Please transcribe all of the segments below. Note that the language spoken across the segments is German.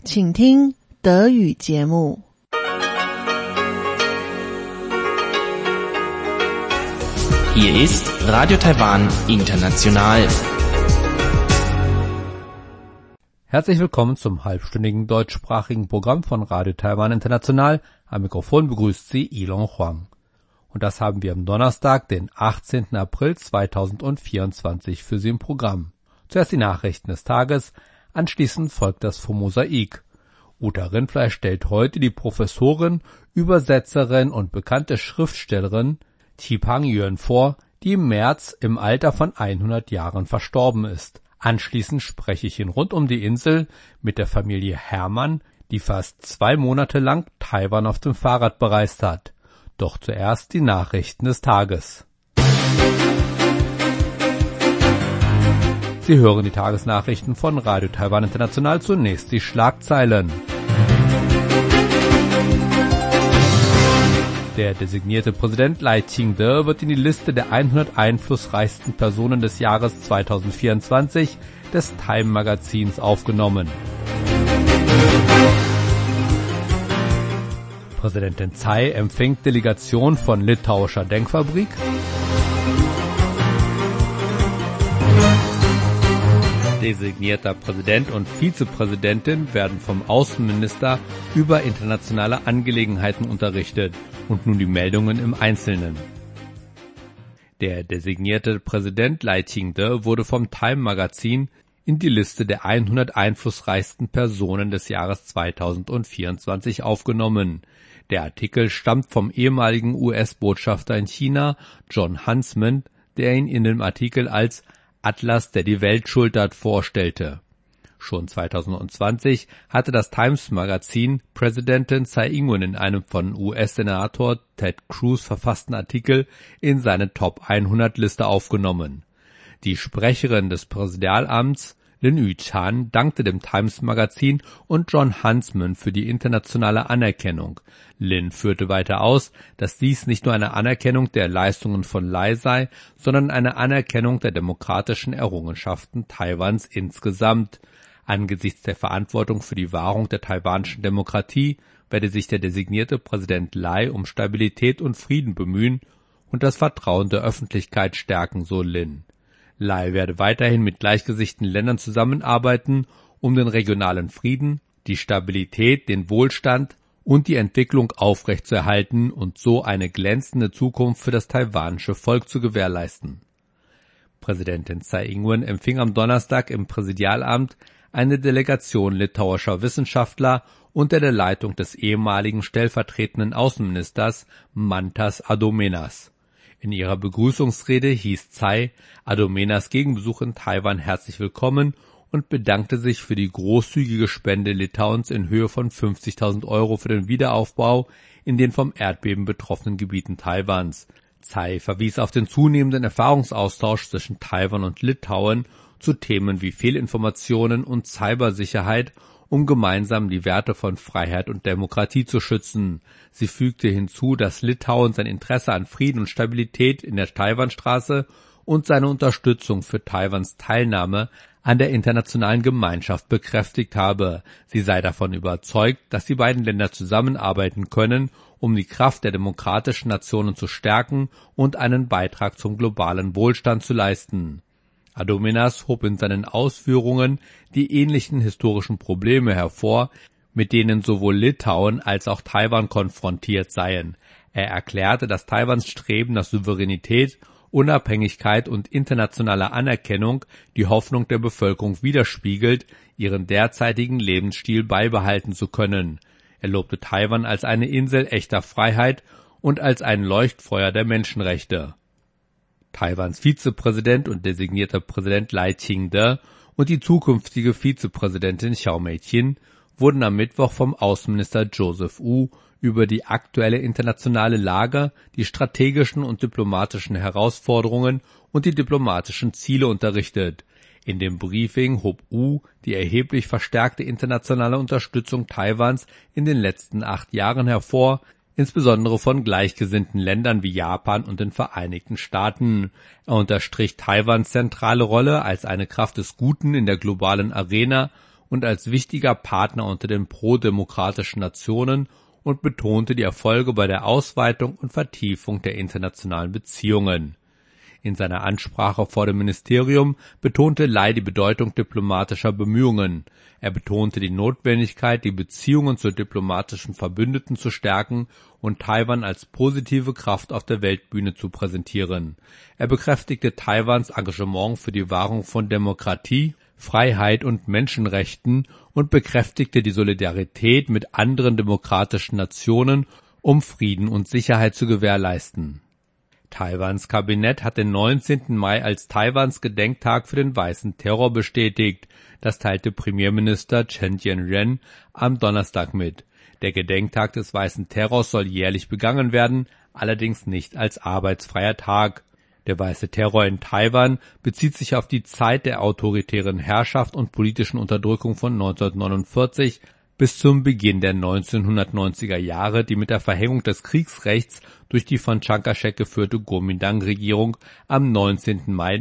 请听德语节目。 Hier ist Radio Taiwan International. Herzlich willkommen zum halbstündigen deutschsprachigen Programm von Radio Taiwan International. Am Mikrofon begrüßt Sie Ilon Huang. Und das haben wir am Donnerstag, den 18. April 2024 für Sie im Programm. Zuerst die Nachrichten des Tages, anschließend folgt das Mosaik. Uta Rindfleisch stellt heute die Professorin, Übersetzerin und bekannte Schriftstellerin Thi Pang-Yuan vor, die im März im Alter von 100 Jahren verstorben ist. Anschließend spreche ich in Rund um die Insel mit der Familie Hermann, die fast 2 Monate lang Taiwan auf dem Fahrrad bereist hat. Doch zuerst die Nachrichten des Tages. Sie hören die Tagesnachrichten von Radio Taiwan International, zunächst die Schlagzeilen. Der designierte Präsident Lai Ching-te wird in die Liste der 100 einflussreichsten Personen des Jahres 2024 des Time-Magazins aufgenommen. Präsidentin Tsai empfängt Delegation von litauischer Denkfabrik. Designierter Präsident und Vizepräsidentin werden vom Außenminister über internationale Angelegenheiten unterrichtet. Und nun die Meldungen im Einzelnen. Der designierte Präsident Lai Ching-te wurde vom Time-Magazin in die Liste der 100 einflussreichsten Personen des Jahres 2024 aufgenommen. Der Artikel stammt vom ehemaligen US-Botschafter in China, Jon Huntsman, der ihn in dem Artikel als Atlas, der die Welt schultert, vorstellte. Schon 2020 hatte das Times-Magazin Präsidentin Tsai Ing-wen in einem von US-Senator Ted Cruz verfassten Artikel in seine Top-100-Liste aufgenommen. Die Sprecherin des Präsidialamts, Lin Yu-chan, dankte dem Times-Magazin und Jon Huntsman für die internationale Anerkennung. Lin führte weiter aus, dass dies nicht nur eine Anerkennung der Leistungen von Lai sei, sondern eine Anerkennung der demokratischen Errungenschaften Taiwans insgesamt. Angesichts der Verantwortung für die Wahrung der taiwanischen Demokratie werde sich der designierte Präsident Lai um Stabilität und Frieden bemühen und das Vertrauen der Öffentlichkeit stärken, so Lin. Lai werde weiterhin mit gleichgesinnten Ländern zusammenarbeiten, um den regionalen Frieden, die Stabilität, den Wohlstand und die Entwicklung aufrechtzuerhalten und so eine glänzende Zukunft für das taiwanische Volk zu gewährleisten. Präsidentin Tsai Ing-wen empfing am Donnerstag im Präsidialamt eine Delegation litauischer Wissenschaftler unter der Leitung des ehemaligen stellvertretenden Außenministers Mantas Adomėnas. In ihrer Begrüßungsrede hieß Tsai Adomėnas Gegenbesuch in Taiwan herzlich willkommen und bedankte sich für die großzügige Spende Litauens in Höhe von 50.000 € für den Wiederaufbau in den vom Erdbeben betroffenen Gebieten Taiwans. Tsai verwies auf den zunehmenden Erfahrungsaustausch zwischen Taiwan und Litauen zu Themen wie Fehlinformationen und Cybersicherheit, um gemeinsam die Werte von Freiheit und Demokratie zu schützen. Sie fügte hinzu, dass Litauen sein Interesse an Frieden und Stabilität in der Taiwanstraße und seine Unterstützung für Taiwans Teilnahme an der internationalen Gemeinschaft bekräftigt habe. Sie sei davon überzeugt, dass die beiden Länder zusammenarbeiten können, um die Kraft der demokratischen Nationen zu stärken und einen Beitrag zum globalen Wohlstand zu leisten. Adomėnas hob in seinen Ausführungen die ähnlichen historischen Probleme hervor, mit denen sowohl Litauen als auch Taiwan konfrontiert seien. Er erklärte, dass Taiwans Streben nach Souveränität, Unabhängigkeit und internationaler Anerkennung die Hoffnung der Bevölkerung widerspiegelt, ihren derzeitigen Lebensstil beibehalten zu können. Er lobte Taiwan als eine Insel echter Freiheit und als ein Leuchtfeuer der Menschenrechte. Taiwans Vizepräsident und designierter Präsident Lai Ching-te und die zukünftige Vizepräsidentin Xiao Mei-ch'in wurden am Mittwoch vom Außenminister Joseph Wu über die aktuelle internationale Lage, die strategischen und diplomatischen Herausforderungen und die diplomatischen Ziele unterrichtet. In dem Briefing hob Wu die erheblich verstärkte internationale Unterstützung Taiwans in den letzten 8 Jahren hervor, insbesondere von gleichgesinnten Ländern wie Japan und den Vereinigten Staaten. Er unterstrich Taiwans zentrale Rolle als eine Kraft des Guten in der globalen Arena und als wichtiger Partner unter den pro-demokratischen Nationen und betonte die Erfolge bei der Ausweitung und Vertiefung der internationalen Beziehungen. In seiner Ansprache vor dem Ministerium betonte Lai die Bedeutung diplomatischer Bemühungen. Er betonte die Notwendigkeit, die Beziehungen zu diplomatischen Verbündeten zu stärken und Taiwan als positive Kraft auf der Weltbühne zu präsentieren. Er bekräftigte Taiwans Engagement für die Wahrung von Demokratie, Freiheit und Menschenrechten und bekräftigte die Solidarität mit anderen demokratischen Nationen, um Frieden und Sicherheit zu gewährleisten. Taiwans Kabinett hat den 19. Mai als Taiwans Gedenktag für den Weißen Terror bestätigt. Das teilte Premierminister Chen Chien-jen am Donnerstag mit. Der Gedenktag des Weißen Terrors soll jährlich begangen werden, allerdings nicht als arbeitsfreier Tag. Der Weiße Terror in Taiwan bezieht sich auf die Zeit der autoritären Herrschaft und politischen Unterdrückung von 1949 bis zum Beginn der 1990er Jahre, die mit der Verhängung des Kriegsrechts durch die von Chiang Kai-shek geführte Kuomintang-Regierung am 19. Mai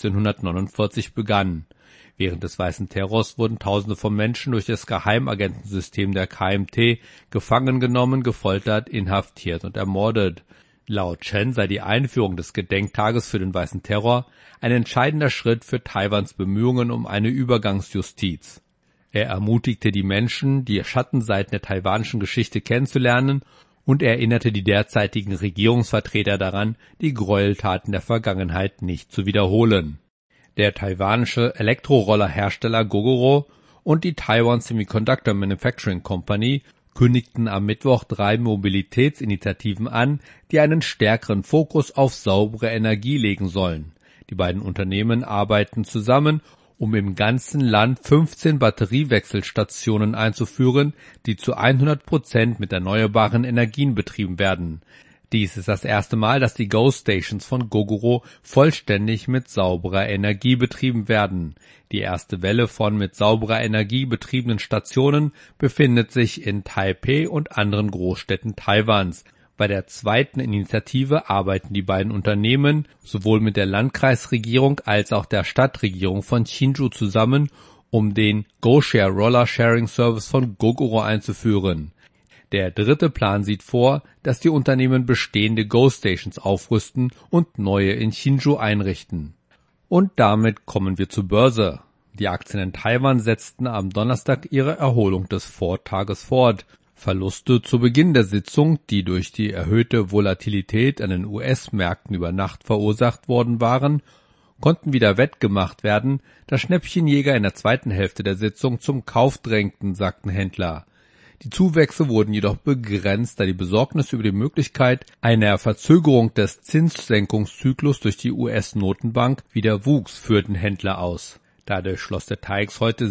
1949 begann. Während des Weißen Terrors wurden Tausende von Menschen durch das Geheimagentensystem der KMT gefangen genommen, gefoltert, inhaftiert und ermordet. Laut Chen sei die Einführung des Gedenktages für den Weißen Terror ein entscheidender Schritt für Taiwans Bemühungen um eine Übergangsjustiz. Er ermutigte die Menschen, die Schattenseiten der taiwanischen Geschichte kennenzulernen und erinnerte die derzeitigen Regierungsvertreter daran, die Gräueltaten der Vergangenheit nicht zu wiederholen. Der taiwanische Elektrorollerhersteller Gogoro und die Taiwan Semiconductor Manufacturing Company kündigten am Mittwoch 3 Mobilitätsinitiativen an, die einen stärkeren Fokus auf saubere Energie legen sollen. Die beiden Unternehmen arbeiten zusammen, um im ganzen Land 15 Batteriewechselstationen einzuführen, die zu 100% mit erneuerbaren Energien betrieben werden. Dies ist das erste Mal, dass die Go-Stations von Gogoro vollständig mit sauberer Energie betrieben werden. Die erste Welle von mit sauberer Energie betriebenen Stationen befindet sich in Taipei und anderen Großstädten Taiwans. Bei der zweiten Initiative arbeiten die beiden Unternehmen sowohl mit der Landkreisregierung als auch der Stadtregierung von Hsinchu zusammen, um den GoShare Roller Sharing Service von Gogoro einzuführen. Der dritte Plan sieht vor, dass die Unternehmen bestehende Go-Stations aufrüsten und neue in Hsinchu einrichten. Und damit kommen wir zur Börse. Die Aktien in Taiwan setzten am Donnerstag ihre Erholung des Vortages fort. Verluste zu Beginn der Sitzung, die durch die erhöhte Volatilität an den US-Märkten über Nacht verursacht worden waren, konnten wieder wettgemacht werden, da Schnäppchenjäger in der zweiten Hälfte der Sitzung zum Kauf drängten, sagten Händler. Die Zuwächse wurden jedoch begrenzt, da die Besorgnis über die Möglichkeit einer Verzögerung des Zinssenkungszyklus durch die US-Notenbank wieder wuchs, führten Händler aus. Dadurch schloss der TAIEX heute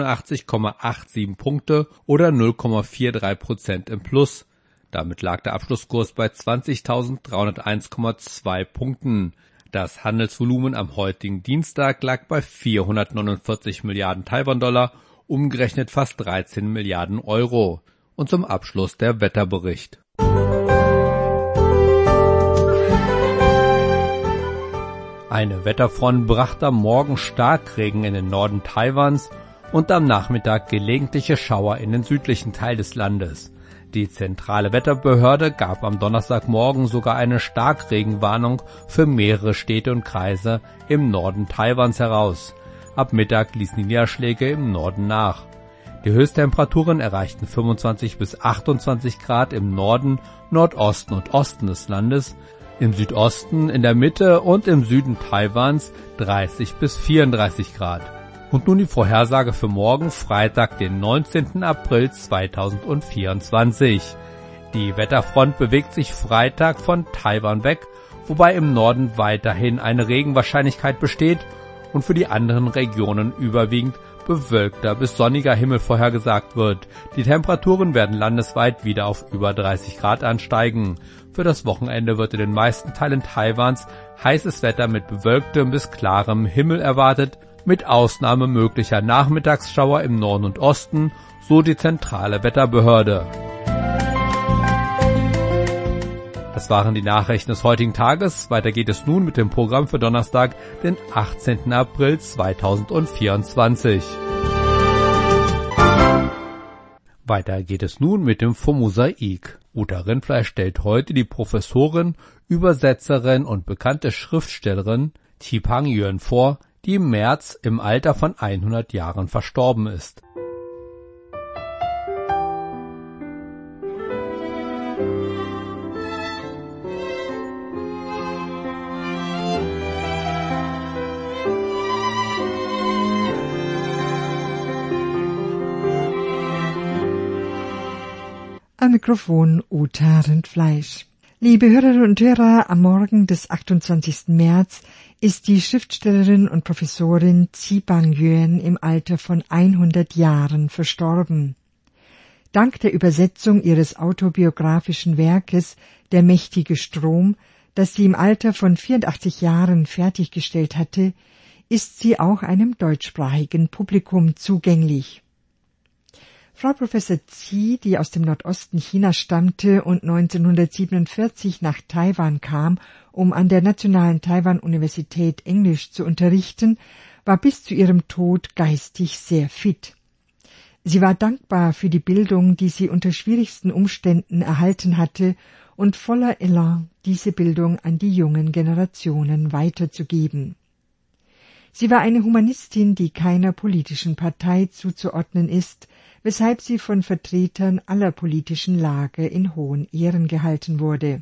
87,87 Punkte oder 0,43% im Plus. Damit lag der Abschlusskurs bei 20.301,2 Punkten. Das Handelsvolumen am heutigen Dienstag lag bei 449 Milliarden Taiwan-Dollar, umgerechnet fast 13 Milliarden Euro. Und zum Abschluss der Wetterbericht. Eine Wetterfront brachte am Morgen Starkregen in den Norden Taiwans und am Nachmittag gelegentliche Schauer in den südlichen Teil des Landes. Die zentrale Wetterbehörde gab am Donnerstagmorgen sogar eine Starkregenwarnung für mehrere Städte und Kreise im Norden Taiwans heraus. Ab Mittag ließen die Niederschläge im Norden nach. Die Höchsttemperaturen erreichten 25 bis 28 Grad im Norden, Nordosten und Osten des Landes, im Südosten, in der Mitte und im Süden Taiwans 30 bis 34 Grad. Und nun die Vorhersage für morgen, Freitag, den 19. April 2024. Die Wetterfront bewegt sich Freitag von Taiwan weg, wobei im Norden weiterhin eine Regenwahrscheinlichkeit besteht und für die anderen Regionen überwiegend bewölkter bis sonniger Himmel vorhergesagt wird. Die Temperaturen werden landesweit wieder auf über 30 Grad ansteigen. Für das Wochenende wird in den meisten Teilen Taiwans heißes Wetter mit bewölktem bis klarem Himmel erwartet, mit Ausnahme möglicher Nachmittagsschauer im Norden und Osten, so die zentrale Wetterbehörde. Das waren die Nachrichten des heutigen Tages. Weiter geht es nun mit dem Programm für Donnerstag, den 18. April 2024. Weiter geht es nun mit dem Mosaik. Uta Rindfleisch stellt heute die Professorin, Übersetzerin und bekannte Schriftstellerin Thi Pang Yuan vor, die im März im Alter von 100 Jahren verstorben ist. Am Mikrofon Uta Rindfleisch. Liebe Hörerinnen und Hörer, am Morgen des 28. März ist die Schriftstellerin und Professorin Thi Pang Yuan im Alter von 100 Jahren verstorben. Dank der Übersetzung ihres autobiografischen Werkes Der mächtige Strom, das sie im Alter von 84 Jahren fertiggestellt hatte, ist sie auch einem deutschsprachigen Publikum zugänglich. Frau Professor Thi, die aus dem Nordosten Chinas stammte und 1947 nach Taiwan kam, um an der Nationalen Taiwan-Universität Englisch zu unterrichten, war bis zu ihrem Tod geistig sehr fit. Sie war dankbar für die Bildung, die sie unter schwierigsten Umständen erhalten hatte, und voller Elan, diese Bildung an die jungen Generationen weiterzugeben. Sie war eine Humanistin, die keiner politischen Partei zuzuordnen ist, weshalb sie von Vertretern aller politischen Lager in hohen Ehren gehalten wurde.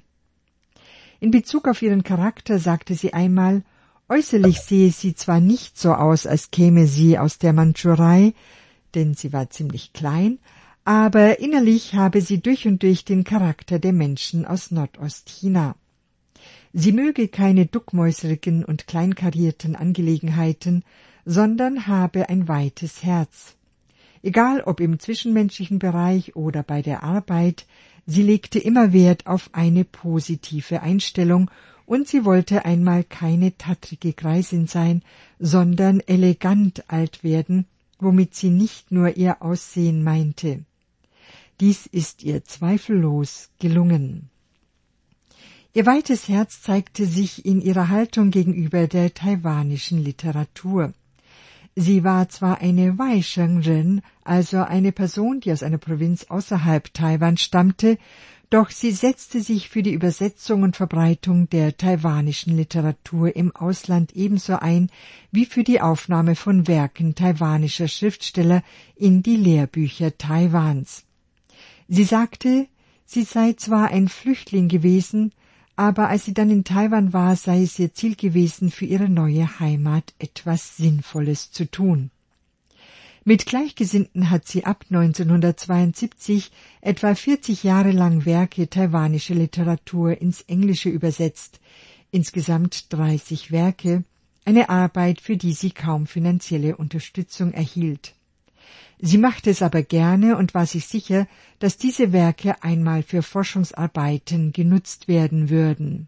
In Bezug auf ihren Charakter sagte sie einmal, äußerlich sehe sie zwar nicht so aus, als käme sie aus der Mandschurei, denn sie war ziemlich klein, aber innerlich habe sie durch und durch den Charakter der Menschen aus Nordostchina. Sie möge keine duckmäuserigen und kleinkarierten Angelegenheiten, sondern habe ein weites Herz. Egal ob im zwischenmenschlichen Bereich oder bei der Arbeit, sie legte immer Wert auf eine positive Einstellung und sie wollte einmal keine tattrige Greisin sein, sondern elegant alt werden, womit sie nicht nur ihr Aussehen meinte. Dies ist ihr zweifellos gelungen. Ihr weites Herz zeigte sich in ihrer Haltung gegenüber der taiwanischen Literatur. Sie war zwar eine Weishengren, also eine Person, die aus einer Provinz außerhalb Taiwan stammte, doch sie setzte sich für die Übersetzung und Verbreitung der taiwanischen Literatur im Ausland ebenso ein wie für die Aufnahme von Werken taiwanischer Schriftsteller in die Lehrbücher Taiwans. Sie sagte, sie sei zwar ein Flüchtling gewesen, aber als sie dann in Taiwan war, sei es ihr Ziel gewesen, für ihre neue Heimat etwas Sinnvolles zu tun. Mit Gleichgesinnten hat sie ab 1972 etwa 40 Jahre lang Werke taiwanischer Literatur ins Englische übersetzt, insgesamt 30 Werke, eine Arbeit, für die sie kaum finanzielle Unterstützung erhielt. Sie machte es aber gerne und war sich sicher, dass diese Werke einmal für Forschungsarbeiten genutzt werden würden.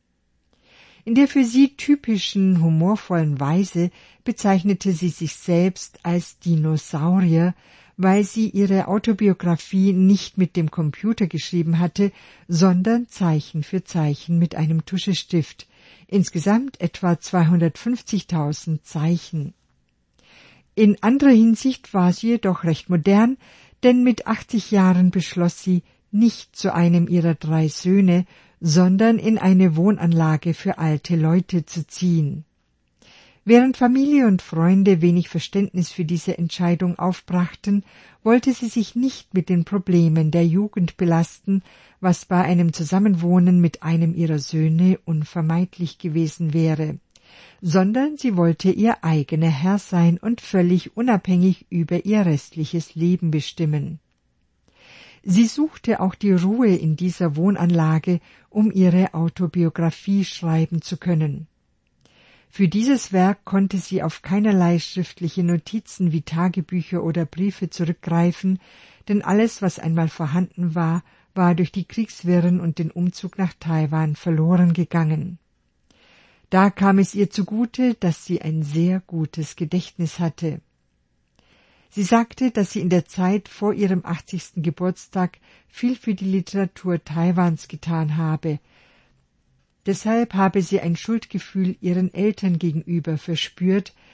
In der für sie typischen humorvollen Weise bezeichnete sie sich selbst als Dinosaurier, weil sie ihre Autobiografie nicht mit dem Computer geschrieben hatte, sondern Zeichen für Zeichen mit einem Tuschestift, insgesamt etwa 250.000 Zeichen. In anderer Hinsicht war sie jedoch recht modern, denn mit 80 Jahren beschloss sie, nicht zu einem ihrer 3 Söhne, sondern in eine Wohnanlage für alte Leute zu ziehen. Während Familie und Freunde wenig Verständnis für diese Entscheidung aufbrachten, wollte sie sich nicht mit den Problemen der Jugend belasten, was bei einem Zusammenwohnen mit einem ihrer Söhne unvermeidlich gewesen wäre, sondern sie wollte ihr eigener Herr sein und völlig unabhängig über ihr restliches Leben bestimmen. Sie suchte auch die Ruhe in dieser Wohnanlage, um ihre Autobiografie schreiben zu können. Für dieses Werk konnte sie auf keinerlei schriftliche Notizen wie Tagebücher oder Briefe zurückgreifen, denn alles, was einmal vorhanden war, war durch die Kriegswirren und den Umzug nach Taiwan verloren gegangen. Da kam es ihr zugute, dass sie ein sehr gutes Gedächtnis hatte. Sie sagte, dass sie in der Zeit vor ihrem 80. Geburtstag viel für die Literatur Taiwans getan habe. Deshalb habe sie ein Schuldgefühl ihren Eltern gegenüber verspürt,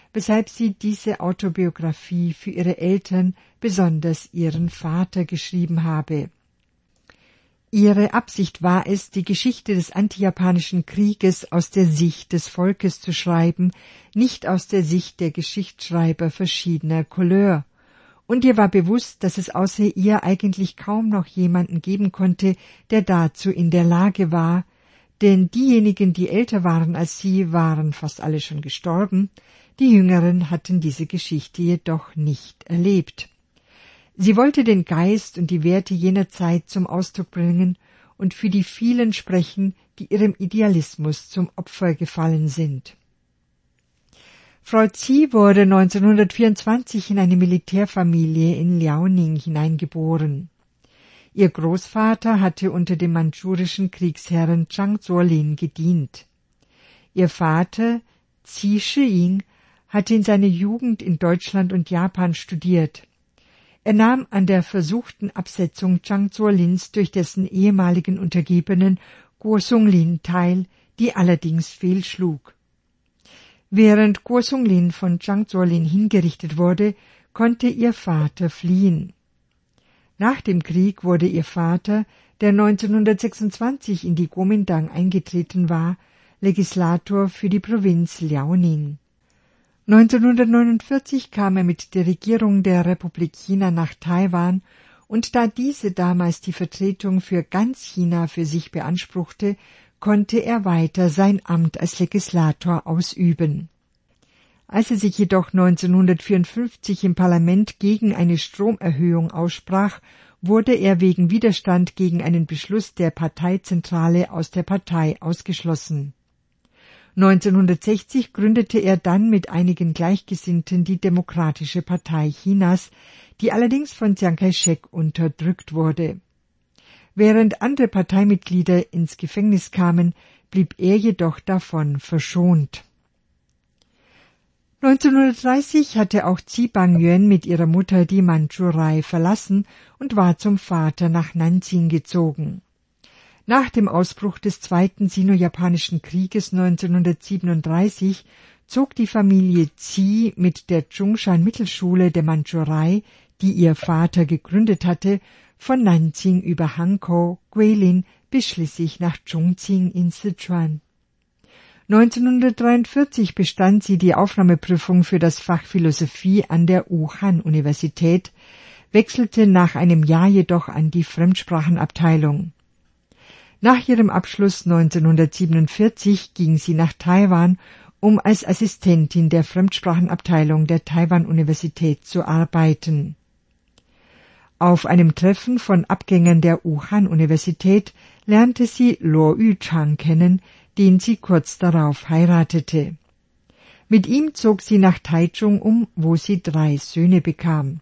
weshalb sie diese Autobiografie für ihre Eltern, besonders ihren Vater, geschrieben habe. Ihre Absicht war es, die Geschichte des antijapanischen Krieges aus der Sicht des Volkes zu schreiben, nicht aus der Sicht der Geschichtsschreiber verschiedener Couleur. Und ihr war bewusst, dass es außer ihr eigentlich kaum noch jemanden geben konnte, der dazu in der Lage war, denn diejenigen, die älter waren als sie, waren fast alle schon gestorben, die Jüngeren hatten diese Geschichte jedoch nicht erlebt. Sie wollte den Geist und die Werte jener Zeit zum Ausdruck bringen und für die vielen sprechen, die ihrem Idealismus zum Opfer gefallen sind. Frau Zi wurde 1924 in eine Militärfamilie in Liaoning hineingeboren. Ihr Großvater hatte unter dem mandschurischen Kriegsherren Zhang Zuolin gedient. Ihr Vater, Qi Shiying, hatte in seiner Jugend in Deutschland und Japan studiert. Er nahm an der versuchten Absetzung Zhang Zuolins durch dessen ehemaligen Untergebenen Guo Sunglin teil, die allerdings fehlschlug. Während Guo Sunglin von Zhang Zuolin hingerichtet wurde, konnte ihr Vater fliehen. Nach dem Krieg wurde ihr Vater, der 1926 in die Kuomintang eingetreten war, Legislator für die Provinz Liaoning. 1949 kam er mit der Regierung der Republik China nach Taiwan, und da diese damals die Vertretung für ganz China für sich beanspruchte, konnte er weiter sein Amt als Legislator ausüben. Als er sich jedoch 1954 im Parlament gegen eine Stromerhöhung aussprach, wurde er wegen Widerstand gegen einen Beschluss der Parteizentrale aus der Partei ausgeschlossen. 1960 gründete er dann mit einigen Gleichgesinnten die Demokratische Partei Chinas, die allerdings von Chiang Kai-shek unterdrückt wurde. Während andere Parteimitglieder ins Gefängnis kamen, blieb er jedoch davon verschont. 1930 hatte auch Qi Bangyuan mit ihrer Mutter die Mandschurei verlassen und war zum Vater nach Nanjing gezogen. Nach dem Ausbruch des Zweiten Sino-Japanischen Krieges 1937 zog die Familie Qi mit der Zhongshan-Mittelschule der Mandschurei, die ihr Vater gegründet hatte, von Nanjing über Hankou, Guilin bis schließlich nach Chongqing in Sichuan. 1943 bestand sie die Aufnahmeprüfung für das Fach Philosophie an der Wuhan-Universität, wechselte nach einem Jahr jedoch an die Fremdsprachenabteilung. Nach ihrem Abschluss 1947 ging sie nach Taiwan, um als Assistentin der Fremdsprachenabteilung der Taiwan-Universität zu arbeiten. Auf einem Treffen von Abgängern der Wuhan-Universität lernte sie Luo Yuchang kennen, den sie kurz darauf heiratete. Mit ihm zog sie nach Taichung um, wo sie 3 Söhne bekam.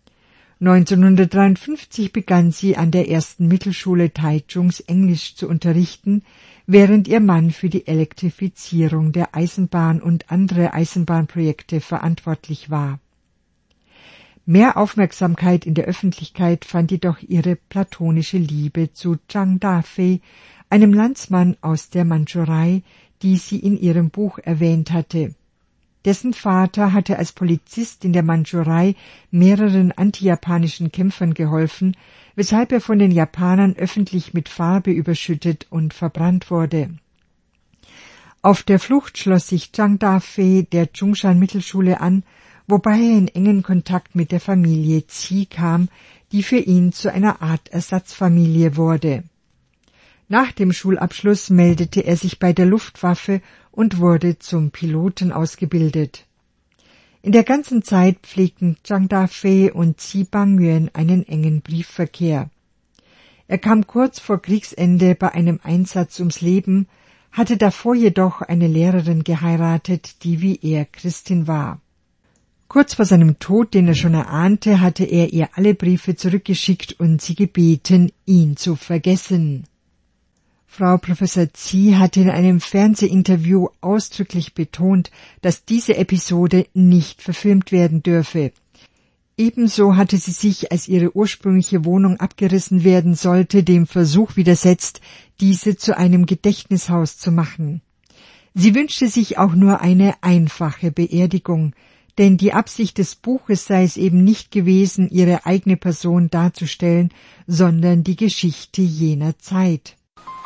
1953 begann sie an der ersten Mittelschule Taichungs Englisch zu unterrichten, während ihr Mann für die Elektrifizierung der Eisenbahn und andere Eisenbahnprojekte verantwortlich war. Mehr Aufmerksamkeit in der Öffentlichkeit fand jedoch ihre platonische Liebe zu Zhang Dafei, einem Landsmann aus der Mandschurei, die sie in ihrem Buch erwähnt hatte. Dessen Vater hatte als Polizist in der Mandschurei mehreren antijapanischen Kämpfern geholfen, weshalb er von den Japanern öffentlich mit Farbe überschüttet und verbrannt wurde. Auf der Flucht schloss sich Zhang Dafei der Zhongshan-Mittelschule an, wobei er in engen Kontakt mit der Familie Qi kam, die für ihn zu einer Art Ersatzfamilie wurde. Nach dem Schulabschluss meldete er sich bei der Luftwaffe und wurde zum Piloten ausgebildet. In der ganzen Zeit pflegten Zhang Dafei und Qi Bangyuan einen engen Briefverkehr. Er kam kurz vor Kriegsende bei einem Einsatz ums Leben, hatte davor jedoch eine Lehrerin geheiratet, die wie er Christin war. Kurz vor seinem Tod, den er schon erahnte, hatte er ihr alle Briefe zurückgeschickt und sie gebeten, ihn zu vergessen. Frau Professor Qi hatte in einem Fernsehinterview ausdrücklich betont, dass diese Episode nicht verfilmt werden dürfe. Ebenso hatte sie sich, als ihre ursprüngliche Wohnung abgerissen werden sollte, dem Versuch widersetzt, diese zu einem Gedächtnishaus zu machen. Sie wünschte sich auch nur eine einfache Beerdigung, denn die Absicht des Buches sei es eben nicht gewesen, ihre eigene Person darzustellen, sondern die Geschichte jener Zeit.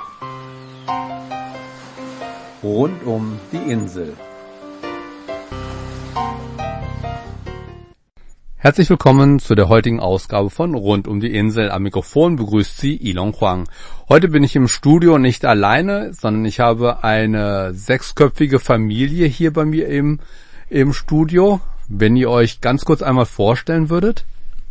Rund um die Insel. Herzlich willkommen zu der heutigen Ausgabe von Rund um die Insel. Am Mikrofon begrüßt Sie Ilon Huang. Heute bin ich im Studio nicht alleine, sondern ich habe eine 6-köpfige Familie hier bei mir im Studio. Wenn ihr euch ganz kurz einmal vorstellen würdet.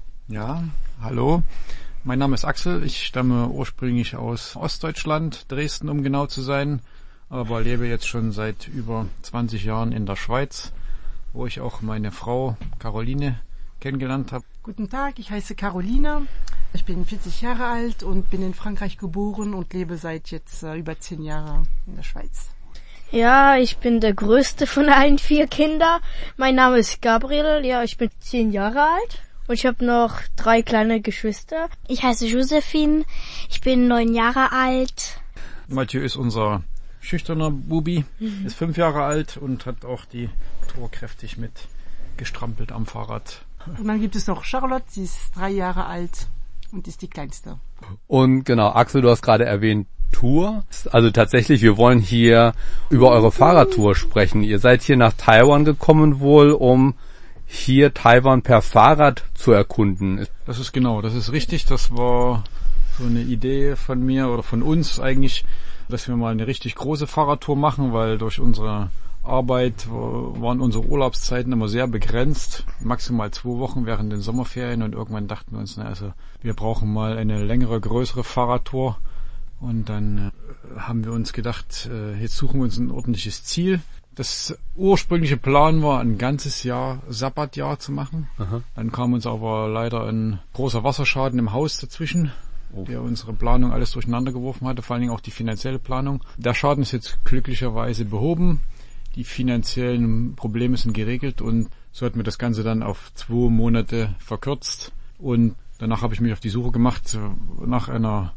Ja, hallo. Mein Name ist Axel. Ich stamme ursprünglich aus Ostdeutschland, Dresden, um genau zu sein, aber lebe jetzt schon seit über 20 Jahren in der Schweiz, wo ich auch meine Frau Caroline kennengelernt habe. Guten Tag, ich heiße Carolina, ich bin 40 Jahre alt und bin in Frankreich geboren und lebe seit jetzt über 10 Jahren in der Schweiz. Ja, ich bin der größte von allen 4 Kindern. Mein Name ist Gabriel, ja, ich bin 10 Jahre alt und ich habe noch 3 kleine Geschwister. Ich heiße Josephine, ich bin 9 Jahre alt. Mathieu ist unser schüchterner Bubi, ist 5 Jahre alt und hat auch die Tour kräftig mit gestrampelt am Fahrrad. Und dann gibt es noch Charlotte, sie ist 3 Jahre alt und ist die kleinste. Und genau, Axel, du hast gerade erwähnt Tour. Also tatsächlich, wir wollen hier über eure Fahrradtour sprechen. Ihr seid hier nach Taiwan gekommen wohl, um hier Taiwan per Fahrrad zu erkunden. Das ist richtig. Das war so eine Idee von mir oder von uns eigentlich, dass wir mal eine richtig große Fahrradtour machen, weil durch unsere Arbeit waren unsere Urlaubszeiten immer sehr begrenzt, maximal 2 Wochen während den Sommerferien, und irgendwann dachten wir uns, wir brauchen mal eine längere, größere Fahrradtour, und dann haben wir uns gedacht, jetzt suchen wir uns ein ordentliches Ziel. Das ursprüngliche Plan war, ein ganzes Jahr Sabbatjahr zu machen. Aha. Dann kam uns aber leider ein großer Wasserschaden im Haus dazwischen, der unsere Planung alles durcheinander geworfen hatte, vor allen Dingen auch die finanzielle Planung. Der Schaden ist jetzt glücklicherweise behoben. Die finanziellen Probleme sind geregelt, und so hatten wir das Ganze dann auf 2 Monate verkürzt, und danach habe ich mich auf die Suche gemacht nach einer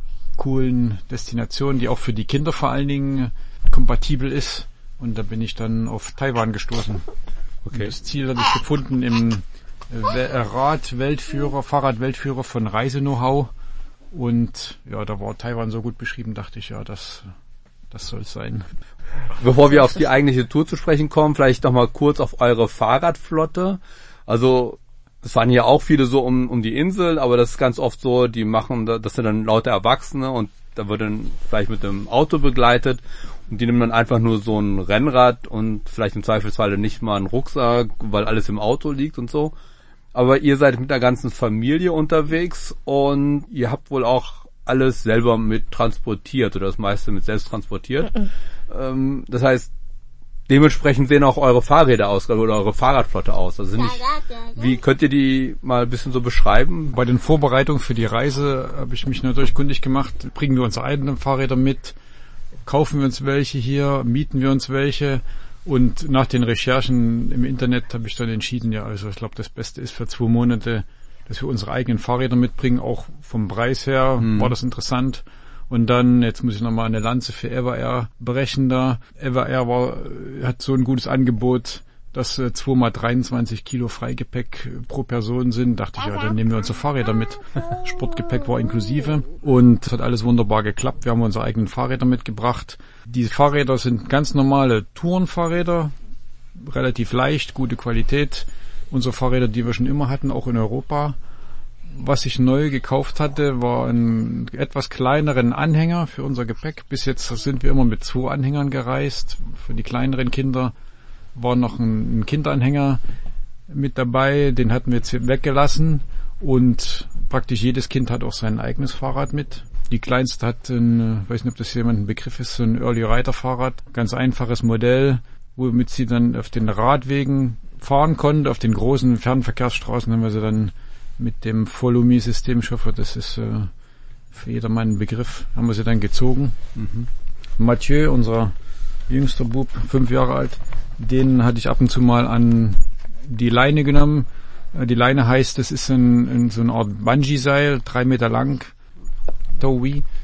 coolen Destination, die auch für die Kinder vor allen Dingen kompatibel ist, und da bin ich dann auf Taiwan gestoßen. Okay. Das Ziel hatte ich gefunden im Fahrrad-Weltführer von Reise-Know-how, und ja, da war Taiwan so gut beschrieben, dachte ich, ja, das soll es sein. Bevor wir auf die eigentliche Tour zu sprechen kommen, vielleicht noch mal kurz auf eure Fahrradflotte. Also es waren ja auch viele so um die Insel, aber das ist ganz oft so, das sind dann lauter Erwachsene, und da wird dann vielleicht mit dem Auto begleitet, und die nehmen dann einfach nur so ein Rennrad und vielleicht im Zweifelsfalle nicht mal einen Rucksack, weil alles im Auto liegt und so. Aber ihr seid mit der ganzen Familie unterwegs, und ihr habt wohl auch alles selber mit transportiert oder das meiste mit selbst transportiert. Das heißt, dementsprechend sehen auch eure Fahrräder aus oder eure Fahrradflotte aus. Also wie könnt ihr die mal ein bisschen so beschreiben? Bei den Vorbereitungen für die Reise habe ich mich natürlich kundig gemacht. Bringen wir unsere eigenen Fahrräder mit? Kaufen wir uns welche hier? Mieten wir uns welche? Und nach den Recherchen im Internet habe ich dann entschieden, ich glaube, das Beste ist für 2 Monate, dass wir unsere eigenen Fahrräder mitbringen. Auch vom Preis her war das interessant. Und dann, jetzt muss ich nochmal eine Lanze für EverAir brechen da. EverAir hat so ein gutes Angebot, dass 2 mal 23 Kilo Freigepäck pro Person sind. Dachte ich, dann nehmen wir unsere Fahrräder mit. Sportgepäck war inklusive, und es hat alles wunderbar geklappt. Wir haben unsere eigenen Fahrräder mitgebracht. Diese Fahrräder sind ganz normale Tourenfahrräder, relativ leicht, gute Qualität. Unsere Fahrräder, die wir schon immer hatten, auch in Europa. Was ich neu gekauft hatte, war einen etwas kleineren Anhänger für unser Gepäck. Bis jetzt sind wir immer mit 2 Anhängern gereist. Für die kleineren Kinder war noch ein Kinderanhänger mit dabei. Den hatten wir jetzt weggelassen, und praktisch jedes Kind hat auch sein eigenes Fahrrad mit. Die kleinste hat weiß nicht, ob das jemand ein Begriff ist, so ein Early Rider Fahrrad. Ganz einfaches Modell, womit sie dann auf den Radwegen fahren konnte. Auf den großen Fernverkehrsstraßen haben wir sie dann mit dem Follow-Me-System, ich hoffe, das ist für jedermann ein Begriff, haben wir sie dann gezogen. Mathieu, unser jüngster Bub, 5 Jahre alt, den hatte ich ab und zu mal an die Leine genommen. Die Leine heißt, das ist so eine Art Bungee-Seil, 3 Meter lang, Towie.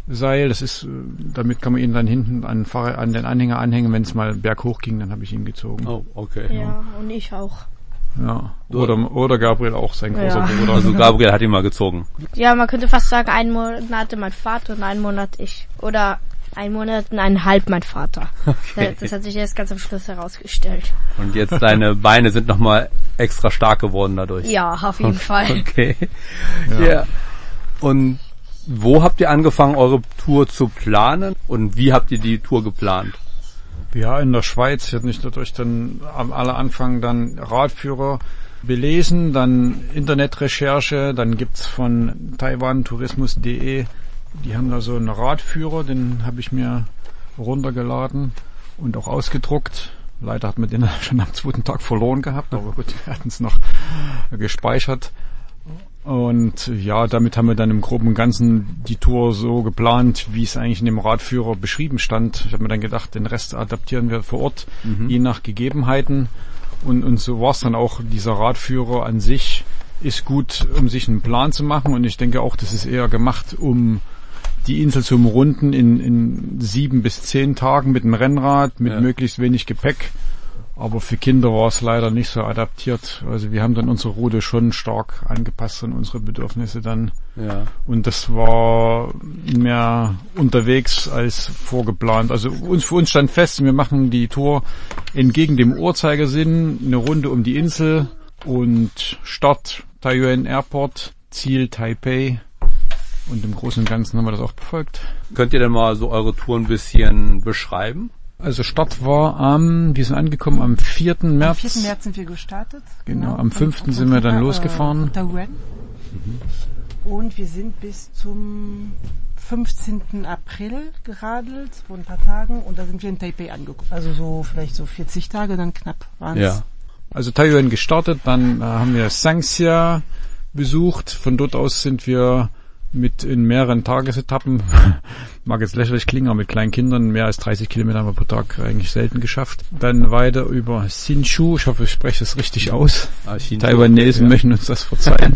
Seil. Das ist, damit kann man ihn dann hinten an den Anhänger anhängen. Wenn es mal berghoch ging, dann habe ich ihn gezogen. Oh, okay. Ja, und ich auch. Ja. Oder Gabriel auch, sein großer Bruder. Also Gabriel hat ihn mal gezogen. Ja, man könnte fast sagen, 1 Monat mein Vater und 1 Monat ich. Oder 1 Monat und 1,5 mein Vater. Okay. Das hat sich erst ganz am Schluss herausgestellt. Und jetzt deine Beine sind nochmal extra stark geworden dadurch. Ja, auf jeden Fall. Okay. Ja. Und wo habt ihr angefangen, eure Tour zu planen? Und wie habt ihr die Tour geplant? Ja, in der Schweiz. Ich hatte nicht dadurch dann am Anfang dann Radführer belesen, dann Internetrecherche, dann gibt's von taiwantourismus.de, die haben da so einen Radführer, den habe ich mir runtergeladen und auch ausgedruckt. Leider hat man den schon am 2. Tag verloren gehabt, aber gut, wir hatten es noch gespeichert. Und ja, damit haben wir dann im Groben und Ganzen die Tour so geplant, wie es eigentlich in dem Radführer beschrieben stand. Ich habe mir dann gedacht, den Rest adaptieren wir vor Ort, je nach Gegebenheiten. Und so war es dann auch. Dieser Radführer an sich ist gut, um sich einen Plan zu machen. Und ich denke auch, das ist eher gemacht, um die Insel zu umrunden in 7 bis 10 Tagen mit dem Rennrad, mit möglichst wenig Gepäck. Aber für Kinder war es leider nicht so adaptiert. Also wir haben dann unsere Route schon stark angepasst an unsere Bedürfnisse dann. Ja. Und das war mehr unterwegs als vorgeplant. Also für uns stand fest, wir machen die Tour entgegen dem Uhrzeigersinn, eine Runde um die Insel und Start Taiyuan Airport, Ziel Taipei. Und im Großen und Ganzen haben wir das auch befolgt. Könnt ihr denn mal so eure Tour ein bisschen beschreiben? Also Start war wir sind angekommen am 4. März. Am 4. März sind wir gestartet. Genau, am 5. sind wir dann losgefahren. Und wir sind bis zum 15. April geradelt, vor ein paar Tagen. Und da sind wir in Taipei angekommen. Also so vielleicht so 40 Tage, dann knapp waren es. Ja. Also Taiyuan gestartet, dann haben wir Sangxia besucht. Von dort aus sind wir in mehreren Tagesetappen, mag jetzt lächerlich klingen, aber mit kleinen Kindern, mehr als 30 Kilometer haben wir pro Tag eigentlich selten geschafft. Dann weiter über Hsinchu, ich hoffe, ich spreche es richtig aus. Taiwanesen möchten uns das verzeihen.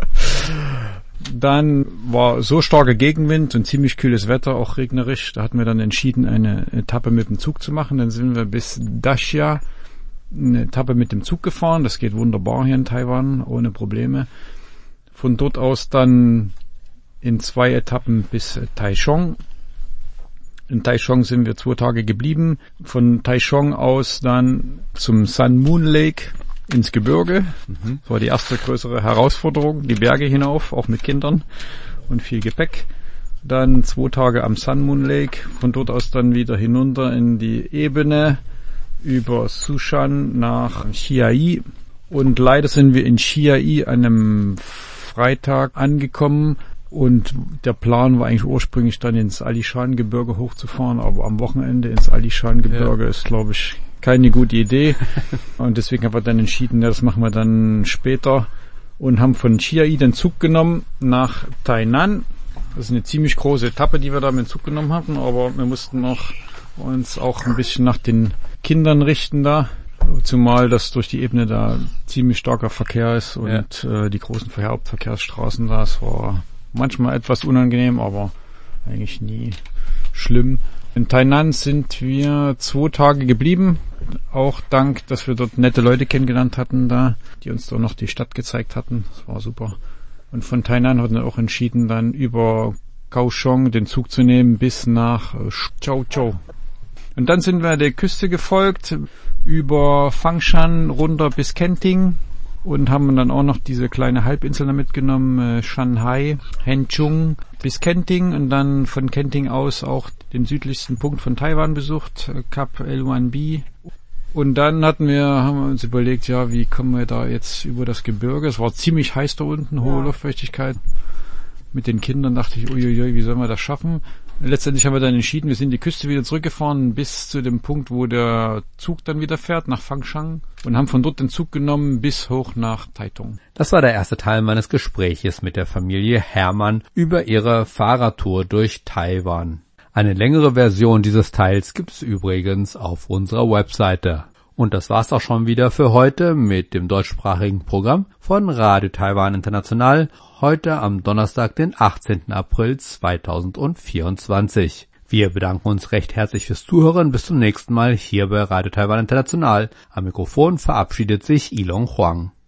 Dann war so starker Gegenwind und ziemlich kühles Wetter, auch regnerisch. Da hatten wir dann entschieden, eine Etappe mit dem Zug zu machen. Dann sind wir bis Daxia eine Etappe mit dem Zug gefahren. Das geht wunderbar hier in Taiwan, ohne Probleme. Von dort aus dann in 2 Etappen bis Taichung. In Taichung sind wir 2 Tage geblieben. Von Taichung aus dann zum Sun Moon Lake ins Gebirge. Das war die erste größere Herausforderung, die Berge hinauf, auch mit Kindern und viel Gepäck. Dann 2 Tage am Sun Moon Lake. Von dort aus dann wieder hinunter in die Ebene über Sushan nach Chiayi. Und leider sind wir in Chiayi an einem Freitag angekommen. Und der Plan war eigentlich ursprünglich dann ins Alishan-Gebirge hochzufahren, aber am Wochenende ins Alishan-Gebirge ist, glaube ich, keine gute Idee. Und deswegen haben wir dann entschieden, das machen wir dann später und haben von Chiayi den Zug genommen nach Tainan. Das ist eine ziemlich große Etappe, die wir da mit dem Zug genommen hatten, aber wir mussten uns auch ein bisschen nach den Kindern richten da. Zumal das durch die Ebene da ziemlich starker Verkehr ist und die großen Hauptverkehrsstraßen da, es war manchmal etwas unangenehm, aber eigentlich nie schlimm. In Tainan sind wir 2 Tage geblieben, auch dank, dass wir dort nette Leute kennengelernt hatten da, die uns da noch die Stadt gezeigt hatten. Das war super. Und von Tainan hatten wir auch entschieden, dann über Kaohsiung den Zug zu nehmen bis nach Zhou. Und dann sind wir der Küste gefolgt, über Fangshan runter bis Kenting. Und haben dann auch noch diese kleine Halbinsel da mitgenommen, Shanhai, Hengchun bis Kenting und dann von Kenting aus auch den südlichsten Punkt von Taiwan besucht, Kap Luanbi. Und dann haben wir uns überlegt, ja, wie kommen wir da jetzt über das Gebirge? Es war ziemlich heiß da unten, hohe Luftfeuchtigkeit. Mit den Kindern dachte ich, uiuiui, wie sollen wir das schaffen? Letztendlich haben wir dann entschieden, wir sind die Küste wieder zurückgefahren bis zu dem Punkt, wo der Zug dann wieder fährt, nach Fangshan und haben von dort den Zug genommen bis hoch nach Taitung. Das war der erste Teil meines Gespräches mit der Familie Herrmann über ihre Fahrradtour durch Taiwan. Eine längere Version dieses Teils gibt es übrigens auf unserer Webseite. Und das war's auch schon wieder für heute mit dem deutschsprachigen Programm von Radio Taiwan International, heute am Donnerstag, den 18. April 2024. Wir bedanken uns recht herzlich fürs Zuhören. Bis zum nächsten Mal hier bei Radio Taiwan International. Am Mikrofon verabschiedet sich Ilon Huang.